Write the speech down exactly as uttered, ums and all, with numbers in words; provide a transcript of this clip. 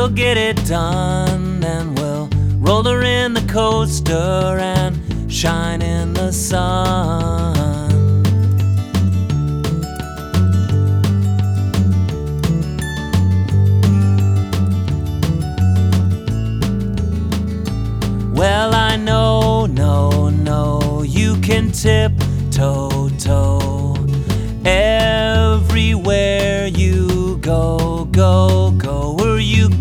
we'll get it done, and we'll roll her in the coaster and shine in the sun. Well, I know, no, no, you can tiptoe, toe